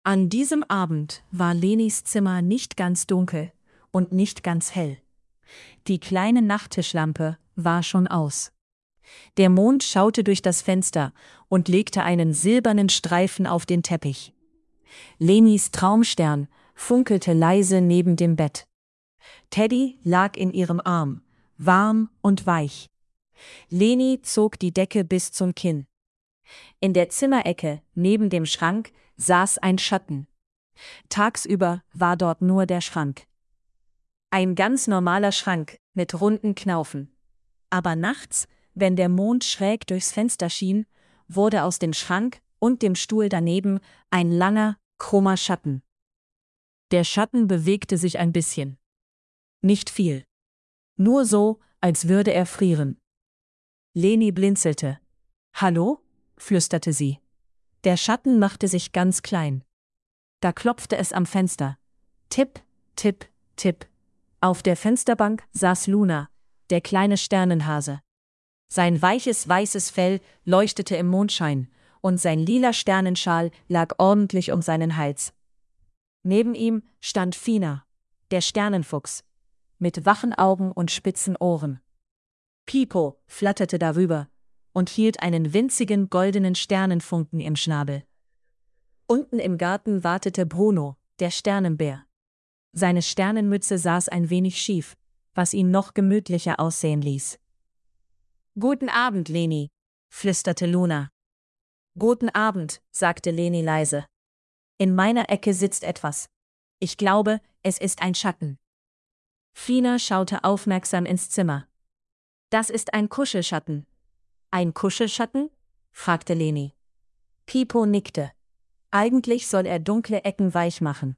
An diesem Abend war Lenis Zimmer nicht ganz dunkel und nicht ganz hell. Die kleine Nachttischlampe war schon aus. Der Mond schaute durch das Fenster und legte einen silbernen Streifen auf den Teppich. Lenis Traumstern funkelte leise neben dem Bett. Teddy lag in ihrem Arm, warm und weich. Leni zog die Decke bis zum Kinn. In der Zimmerecke neben dem Schrank saß ein Schatten. Tagsüber war dort nur der Schrank. Ein ganz normaler Schrank mit runden Knaufen. Aber nachts, wenn der Mond schräg durchs Fenster schien, wurde aus dem Schrank und dem Stuhl daneben ein langer, krummer Schatten. Der Schatten bewegte sich ein bisschen. Nicht viel. Nur so, als würde er frieren. Leni blinzelte. »Hallo?« flüsterte sie. Der Schatten machte sich ganz klein. Da klopfte es am Fenster. Tipp, tipp, tipp. Auf der Fensterbank saß Luna, der kleine Sternenhase. Sein weiches, weißes Fell leuchtete im Mondschein, und sein lila Sternenschal lag ordentlich um seinen Hals. Neben ihm stand Fina, der Sternenfuchs, mit wachen Augen und spitzen Ohren. Pipo flatterte darüber und hielt einen winzigen goldenen Sternenfunken im Schnabel. Unten im Garten wartete Bruno, der Sternenbär. Seine Sternenmütze saß ein wenig schief, was ihn noch gemütlicher aussehen ließ. »Guten Abend, Leni«, flüsterte Luna. »Guten Abend«, sagte Leni leise. »In meiner Ecke sitzt etwas. Ich glaube, es ist ein Schatten.« Fina schaute aufmerksam ins Zimmer. »Das ist ein Kuschelschatten.« »Ein Kuschelschatten?« fragte Leni. Pipo nickte. Eigentlich soll er dunkle Ecken weich machen.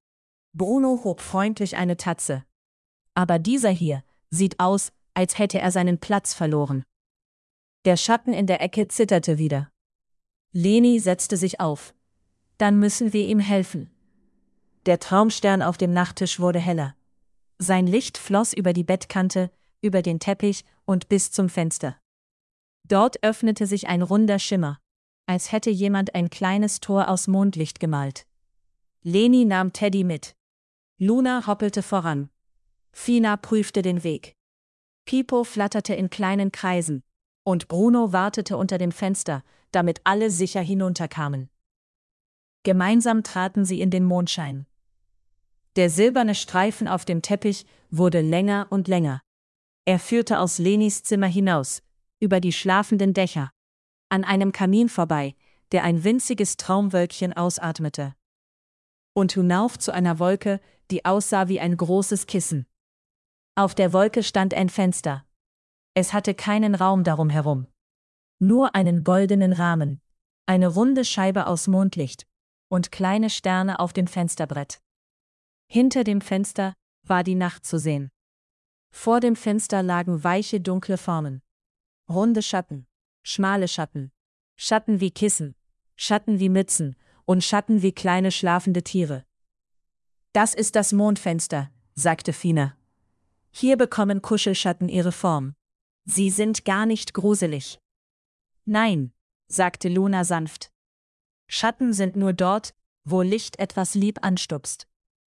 Bruno hob freundlich eine Tatze. Aber dieser hier sieht aus, als hätte er seinen Platz verloren. Der Schatten in der Ecke zitterte wieder. Leni setzte sich auf. Dann müssen wir ihm helfen. Der Traumstern auf dem Nachttisch wurde heller. Sein Licht floss über die Bettkante, über den Teppich und bis zum Fenster. Dort öffnete sich ein runder Schimmer, als hätte jemand ein kleines Tor aus Mondlicht gemalt. Leni nahm Teddy mit. Luna hoppelte voran. Fina prüfte den Weg. Pipo flatterte in kleinen Kreisen, und Bruno wartete unter dem Fenster, damit alle sicher hinunterkamen. Gemeinsam traten sie in den Mondschein. Der silberne Streifen auf dem Teppich wurde länger und länger. Er führte aus Lenis Zimmer hinaus, über die schlafenden Dächer, an einem Kamin vorbei, der ein winziges Traumwölkchen ausatmete. Und hinauf zu einer Wolke, die aussah wie ein großes Kissen. Auf der Wolke stand ein Fenster. Es hatte keinen Raum darum herum. Nur einen goldenen Rahmen, eine runde Scheibe aus Mondlicht und kleine Sterne auf dem Fensterbrett. Hinter dem Fenster war die Nacht zu sehen. Vor dem Fenster lagen weiche, dunkle Formen. Runde Schatten, schmale Schatten, Schatten wie Kissen, Schatten wie Mützen und Schatten wie kleine schlafende Tiere. »Das ist das Mondfenster«, sagte Fina. »Hier bekommen Kuschelschatten ihre Form. Sie sind gar nicht gruselig.« »Nein«, sagte Luna sanft. »Schatten sind nur dort, wo Licht etwas lieb anstupst.«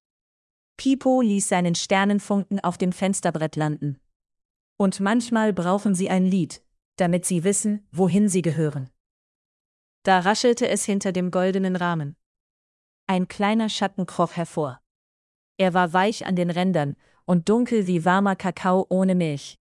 Pipo ließ seinen Sternenfunken auf dem Fensterbrett landen. »Und manchmal brauchen sie ein Lied, damit sie wissen, wohin sie gehören.« Da raschelte es hinter dem goldenen Rahmen. Ein kleiner Schatten kroch hervor. Er war weich an den Rändern und dunkel wie warmer Kakao ohne Milch.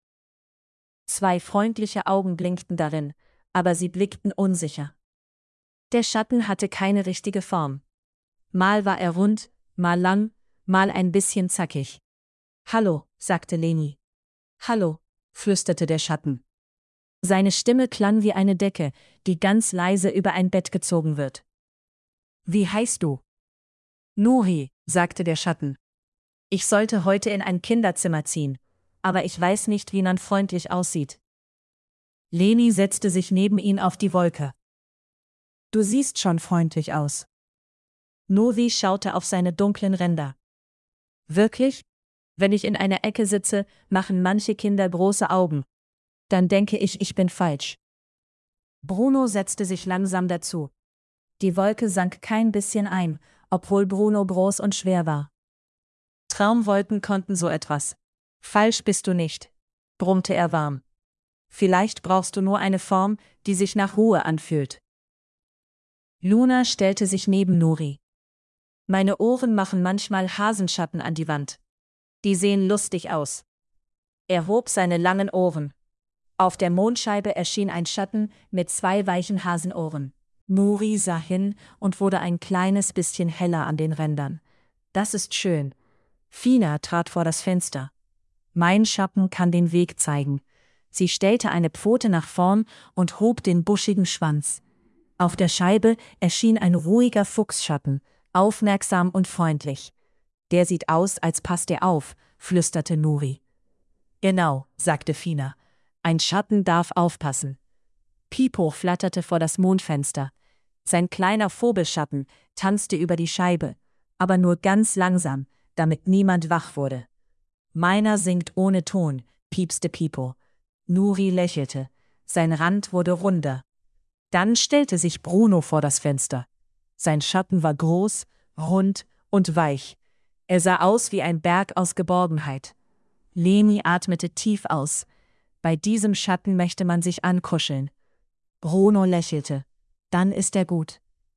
2 freundliche Augen blinkten darin, aber sie blickten unsicher. Der Schatten hatte keine richtige Form. Mal war er rund, mal lang, mal ein bisschen zackig. »Hallo«, sagte Leni. »Hallo«, flüsterte der Schatten. Seine Stimme klang wie eine Decke, die ganz leise über ein Bett gezogen wird. »Wie heißt du?« »Nuri«, sagte der Schatten. »Ich sollte heute in ein Kinderzimmer ziehen, aber ich weiß nicht, wie man freundlich aussieht.« Leni setzte sich neben ihn auf die Wolke. »Du siehst schon freundlich aus.« Nuri schaute auf seine dunklen Ränder. »Wirklich? Wenn ich in einer Ecke sitze, machen manche Kinder große Augen. Dann denke ich bin falsch.« Bruno setzte sich langsam dazu. Die Wolke sank kein bisschen ein, obwohl Bruno groß und schwer war. Traumwolken konnten so etwas. Falsch bist du nicht, brummte er warm. Vielleicht brauchst du nur eine Form, die sich nach Ruhe anfühlt. Luna stellte sich neben Nuri. Meine Ohren machen manchmal Hasenschatten an die Wand. Die sehen lustig aus. Er hob seine langen Ohren. Auf der Mondscheibe erschien ein Schatten mit 2 weichen Hasenohren. Nuri sah hin und wurde ein kleines bisschen heller an den Rändern. Das ist schön. Fina trat vor das Fenster. Mein Schatten kann den Weg zeigen. Sie stellte eine Pfote nach vorn und hob den buschigen Schwanz. Auf der Scheibe erschien ein ruhiger Fuchsschatten, aufmerksam und freundlich. Der sieht aus, als passt er auf, flüsterte Nuri. Genau, sagte Fina. Ein Schatten darf aufpassen. Pipo flatterte vor das Mondfenster. Sein kleiner Vogelschatten tanzte über die Scheibe, aber nur ganz langsam, damit niemand wach wurde. Meiner singt ohne Ton, piepste Pipo. Nuri lächelte. Sein Rand wurde runder. Dann stellte sich Bruno vor das Fenster. Sein Schatten war groß, rund und weich. Er sah aus wie ein Berg aus Geborgenheit. Leni atmete tief aus. Bei diesem Schatten möchte man sich ankuscheln. Bruno lächelte. Dann ist er gut.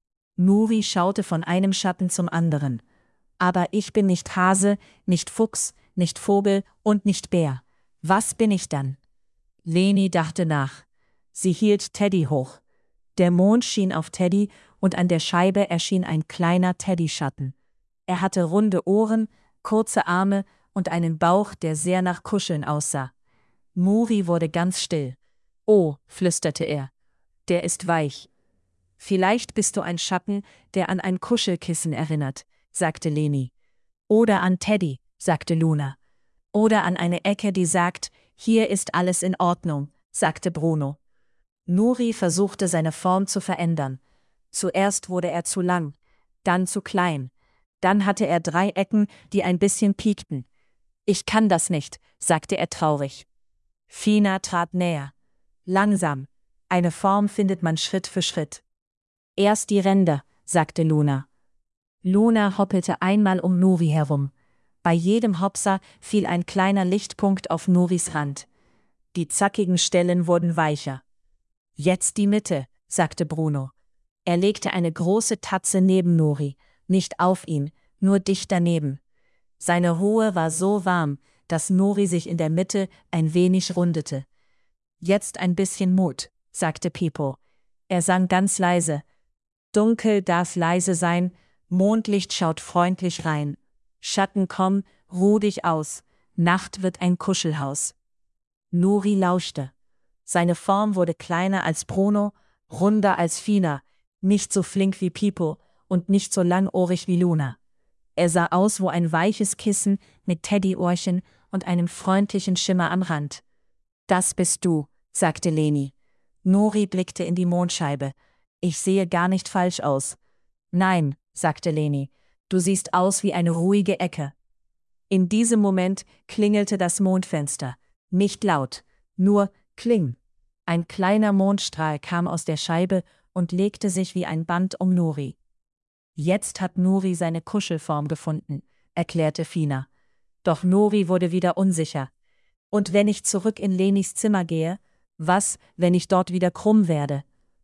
Nuri schaute von einem Schatten zum anderen. Aber ich bin nicht Hase, nicht Fuchs, nicht Vogel und nicht Bär. Was bin ich dann? Leni dachte nach. Sie hielt Teddy hoch. Der Mond schien auf Teddy und an der Scheibe erschien ein kleiner Teddyschatten. Er hatte runde Ohren, kurze Arme und einen Bauch, der sehr nach Kuscheln aussah. Nuri wurde ganz still. Oh, flüsterte er. Der ist weich. Vielleicht bist du ein Schatten, der an ein Kuschelkissen erinnert, sagte Leni. Oder an Teddy, sagte Luna. Oder an eine Ecke, die sagt, hier ist alles in Ordnung, sagte Bruno. Nuri versuchte seine Form zu verändern. Zuerst wurde er zu lang, dann zu klein. Dann hatte er 3 Ecken, die ein bisschen piekten. Ich kann das nicht, sagte er traurig. Fina trat näher. Langsam. Eine Form findet man Schritt für Schritt. Erst die Ränder, sagte Luna. Luna hoppelte einmal um Nuri herum. Bei jedem Hopser fiel ein kleiner Lichtpunkt auf Nuris Rand. Die zackigen Stellen wurden weicher. Jetzt die Mitte, sagte Bruno. Er legte eine große Tatze neben Nuri, nicht auf ihn, nur dicht daneben. Seine Ruhe war so warm, dass Nuri sich in der Mitte ein wenig rundete. Jetzt ein bisschen Mut, sagte Pipo. Er sang ganz leise. Dunkel darf leise sein, Mondlicht schaut freundlich rein. Schatten komm, ruh dich aus, Nacht wird ein Kuschelhaus. Nuri lauschte. Seine Form wurde kleiner als Bruno, runder als Fina, nicht so flink wie Pipo und nicht so langohrig wie Luna. Er sah aus wie ein weiches Kissen mit Teddyohrchen und einem freundlichen Schimmer am Rand. Das bist du, sagte Leni. Nuri blickte in die Mondscheibe. Ich sehe gar nicht falsch aus. Nein, sagte Leni, du siehst aus wie eine ruhige Ecke. In diesem Moment klingelte das Mondfenster. Nicht laut, nur kling. Ein kleiner Mondstrahl kam aus der Scheibe und legte sich wie ein Band um Nuri. Jetzt hat Nuri seine Kuschelform gefunden, erklärte Fina. Doch Nuri wurde wieder unsicher. Und wenn ich zurück in Lenis Zimmer gehe, was, wenn ich dort wieder krumm werde?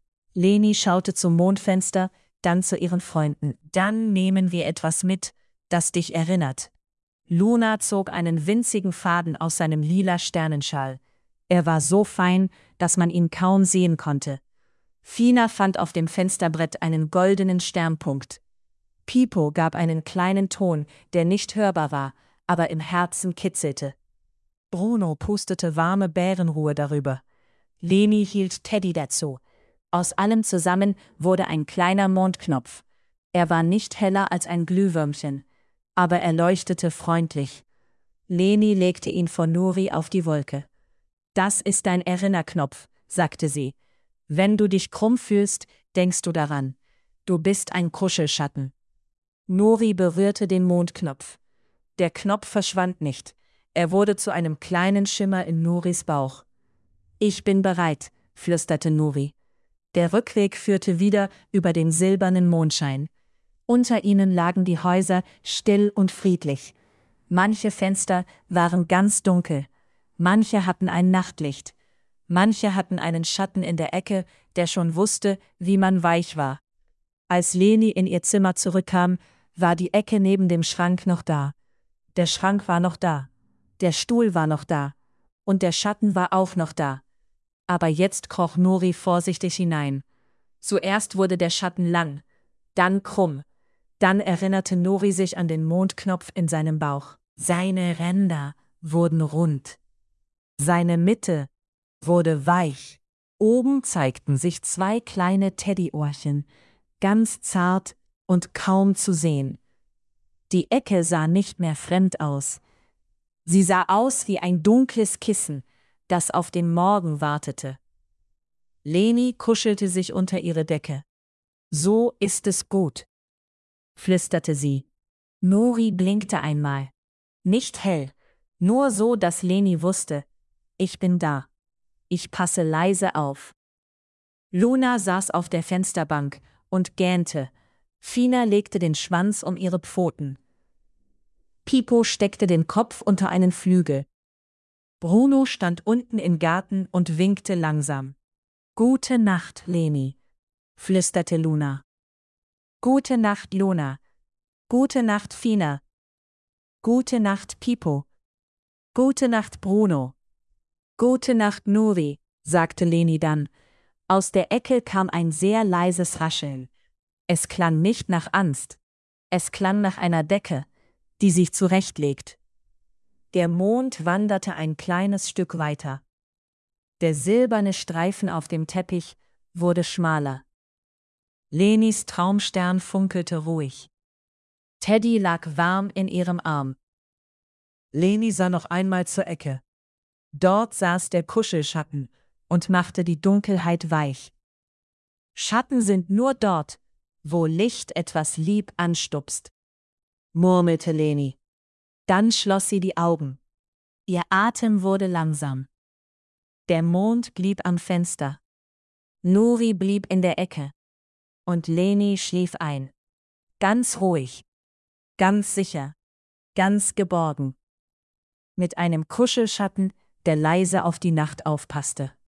Leni schaute zum Mondfenster, dann zu ihren Freunden. Dann nehmen wir etwas mit, das dich erinnert. Luna zog einen winzigen Faden aus seinem lila Sternenschal. Er war so fein, dass man ihn kaum sehen konnte. Fina fand auf dem Fensterbrett einen goldenen Sternpunkt. Pipo gab einen kleinen Ton, der nicht hörbar war, aber im Herzen kitzelte. Bruno pustete warme Bärenruhe darüber. Leni hielt Teddy dazu. Aus allem zusammen wurde ein kleiner Mondknopf. Er war nicht heller als ein Glühwürmchen, aber er leuchtete freundlich. Leni legte ihn vor Nuri auf die Wolke. Das ist dein Erinnerknopf, sagte sie. Wenn du dich krumm fühlst, denkst du daran. Du bist ein Kuschelschatten. Nuri berührte den Mondknopf. Der Knopf verschwand nicht. Er wurde zu einem kleinen Schimmer in Nuris Bauch. Ich bin bereit, flüsterte Nuri. Der Rückweg führte wieder über den silbernen Mondschein. Unter ihnen lagen die Häuser still und friedlich. Manche Fenster waren ganz dunkel, manche hatten ein Nachtlicht, manche hatten einen Schatten in der Ecke, der schon wusste, wie man weich war. Als Leni in ihr Zimmer zurückkam, war die Ecke neben dem Schrank noch da. Der Schrank war noch da. Der Stuhl war noch da. Und der Schatten war auch noch da. Aber jetzt kroch Nuri vorsichtig hinein. Zuerst wurde der Schatten lang, dann krumm. Dann erinnerte Nuri sich an den Mondknopf in seinem Bauch. Seine Ränder wurden rund. Seine Mitte wurde weich. Oben zeigten sich zwei kleine Teddyohrchen, ganz zart und kaum zu sehen. Die Ecke sah nicht mehr fremd aus. Sie sah aus wie ein dunkles Kissen, das auf den Morgen wartete. Leni kuschelte sich unter ihre Decke. »So ist es gut«, flüsterte sie. Nuri blinkte einmal. Nicht hell, nur so, dass Leni wusste, ich bin da. Ich passe leise auf. Luna saß auf der Fensterbank und gähnte. Fina legte den Schwanz um ihre Pfoten. Pipo steckte den Kopf unter einen Flügel. Bruno stand unten im Garten und winkte langsam. »Gute Nacht, Leni«, flüsterte Luna. »Gute Nacht, Luna. Gute Nacht, Fina. Gute Nacht, Pipo. Gute Nacht, Bruno. Gute Nacht, Nuri«, sagte Leni dann. Aus der Ecke kam ein sehr leises Rascheln. Es klang nicht nach Angst. Es klang nach einer Decke, die sich zurechtlegt. Der Mond wanderte ein kleines Stück weiter. Der silberne Streifen auf dem Teppich wurde schmaler. Lenis Traumstern funkelte ruhig. Teddy lag warm in ihrem Arm. Leni sah noch einmal zur Ecke. Dort saß der Kuschelschatten und machte die Dunkelheit weich. Schatten sind nur dort, wo Licht etwas lieb anstupst, murmelte Leni. Dann schloss sie die Augen. Ihr Atem wurde langsam. Der Mond blieb am Fenster. Nuri blieb in der Ecke. Und Leni schlief ein. Ganz ruhig. Ganz sicher. Ganz geborgen. Mit einem Kuschelschatten, der leise auf die Nacht aufpasste.